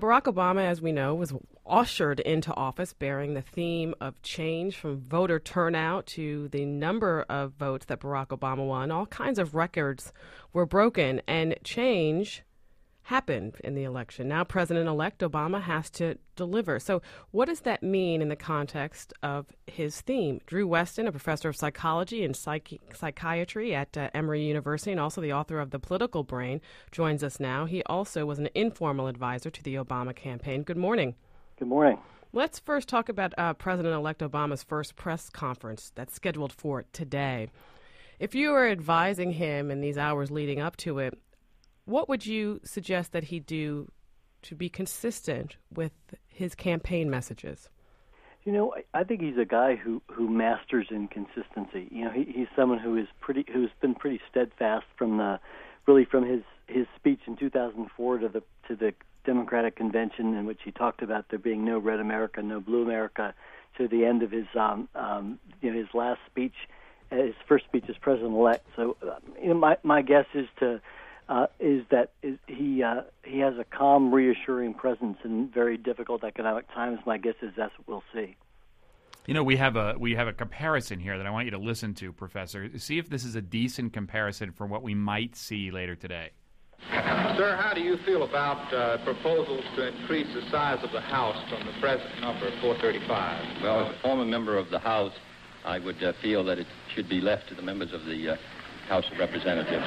Barack Obama, as we know, was ushered into office bearing the theme of change, from voter turnout to the number of votes that Barack Obama won. All kinds of records were broken, and change happened in the election. Now President-elect Obama has to deliver. So what does that mean in the context of his theme? Drew Weston, a professor of psychology and psychiatry at Emory University and also the author of The Political Brain, joins us now. He also was an informal advisor to the Obama campaign. Good morning. Good morning. Let's first talk about President-elect Obama's first press conference that's scheduled for today. If you were advising him in these hours leading up to it, what would you suggest that he do to be consistent with his campaign messages? You know, I think he's a guy who masters inconsistency. You know, he's someone who's been pretty steadfast from his speech in 2004 to the Democratic convention, in which he talked about there being no red America, no blue America, to the end of his his last speech, his first speech as president-elect. So, my guess is he has a calm, reassuring presence in very difficult economic times. My guess is that's what we'll see. You know, we have a comparison here that I want you to listen to, Professor. See if this is a decent comparison for what we might see later today. Sir, how do you feel about proposals to increase the size of the House from the present number of 435? Well, as a former member of the House, I would feel that it should be left to the members of the House of Representatives.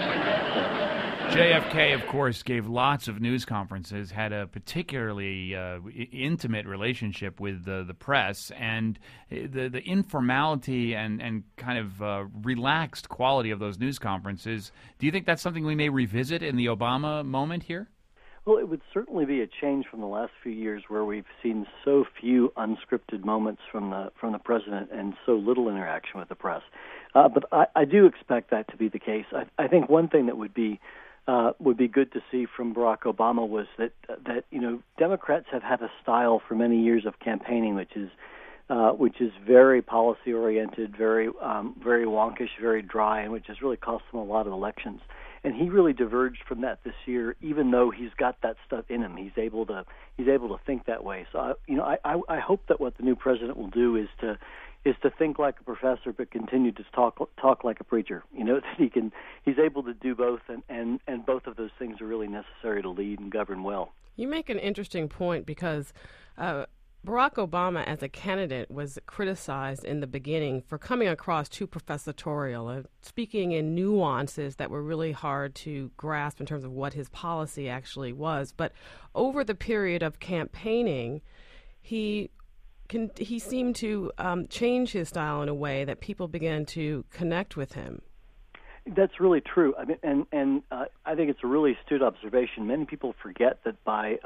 JFK, of course, gave lots of news conferences, had a particularly intimate relationship with the press, and the informality and kind of relaxed quality of those news conferences. Do you think that's something we may revisit in the Obama moment here? Well, it would certainly be a change from the last few years, where we've seen so few unscripted moments from the president and so little interaction with the press. But I do expect that to be the case. I think one thing that would be good to see from Barack Obama was that Democrats have had a style for many years of campaigning, which is very policy oriented, very wonkish, very dry, and which has really cost them a lot of elections. And he really diverged from that this year, even though he's got that stuff in him. He's able to think that way. So I hope that what the new president will do is to think like a professor, but continue to talk like a preacher. You know, that he's able to do both, and both of those things are really necessary to lead and govern well. You make an interesting point, because Barack Obama as a candidate was criticized in the beginning for coming across too professorial, speaking in nuances that were really hard to grasp in terms of what his policy actually was. But over the period of campaigning, he seemed to change his style in a way that people began to connect with him. That's really true. I mean, and I think it's a really astute observation. Many people forget that by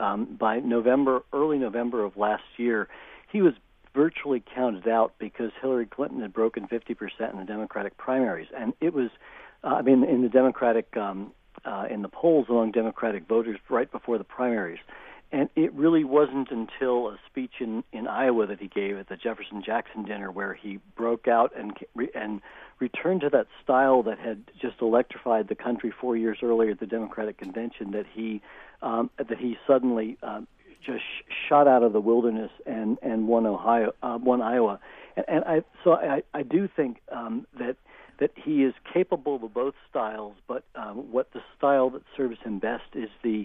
early November of last year, he was virtually counted out because Hillary Clinton had broken 50% in the Democratic primaries, and it was, in the Democratic in the polls among Democratic voters right before the primaries. And it really wasn't until a speech in Iowa that he gave at the Jefferson-Jackson dinner, where he broke out and returned to that style that had just electrified the country 4 years earlier at the Democratic convention, that he suddenly just shot out of the wilderness and won Iowa. And I do think that he is capable of both styles, but what the style that serves him best is the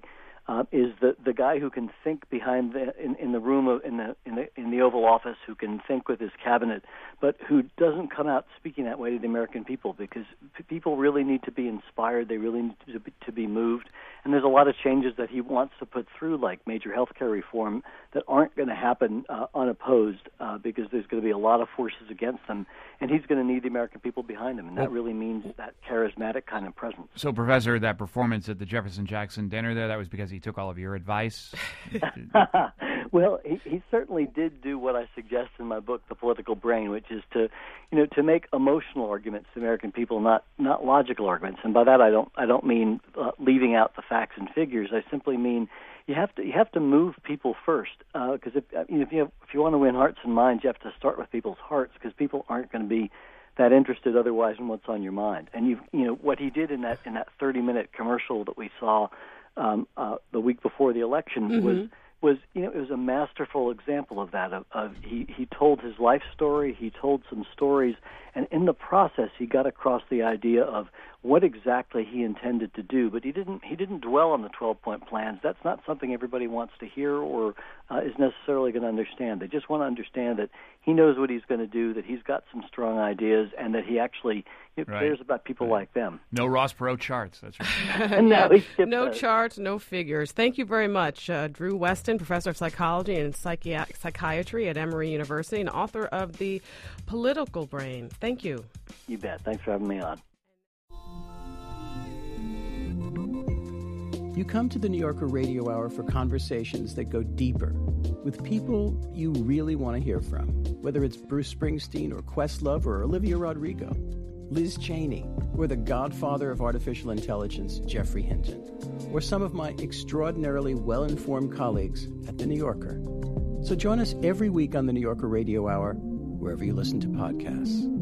guy who can think behind in the room in the Oval Office, who can think with his cabinet, but who doesn't come out speaking that way to the American people, because people really need to be inspired. They really need to be moved. And there's a lot of changes that he wants to put through, like major health care reform, that aren't going to happen unopposed, because there's going to be a lot of forces against them, and he's going to need the American people behind him, and that really means that charismatic kind of presence. So, Professor, that performance at the Jefferson-Jackson dinner there, that was because he took all of your advice? Well, he certainly did do what I suggest in my book, The Political Brain, which is to make emotional arguments to the American people, not logical arguments. And by that I don't mean leaving out the facts and figures. I simply mean you have to move people first, because if you want to win hearts and minds, you have to start with people's hearts, because people aren't going to be that interested otherwise in what's on your mind. And what he did in that 30-minute commercial that we saw the week before the election was was, it was a masterful example of that. He told his life story, he told some stories, and in the process, he got across the idea of what exactly he intended to do. But he didn't dwell on the 12-point plans. That's not something everybody wants to hear or is necessarily going to understand. They just want to understand that he knows what he's going to do, that he's got some strong ideas, and that he actually cares about people like them. No Ross Perot charts. That's right. No charts, no figures. Thank you very much, Drew Weston, professor of psychology and psychiatry at Emory University and author of The Political Brain. Thank you. You bet. Thanks for having me on. You come to the New Yorker Radio Hour for conversations that go deeper with people you really want to hear from, whether it's Bruce Springsteen or Questlove or Olivia Rodrigo, Liz Cheney, or the godfather of artificial intelligence, Geoffrey Hinton, or some of my extraordinarily well-informed colleagues at The New Yorker. So join us every week on the New Yorker Radio Hour, wherever you listen to podcasts.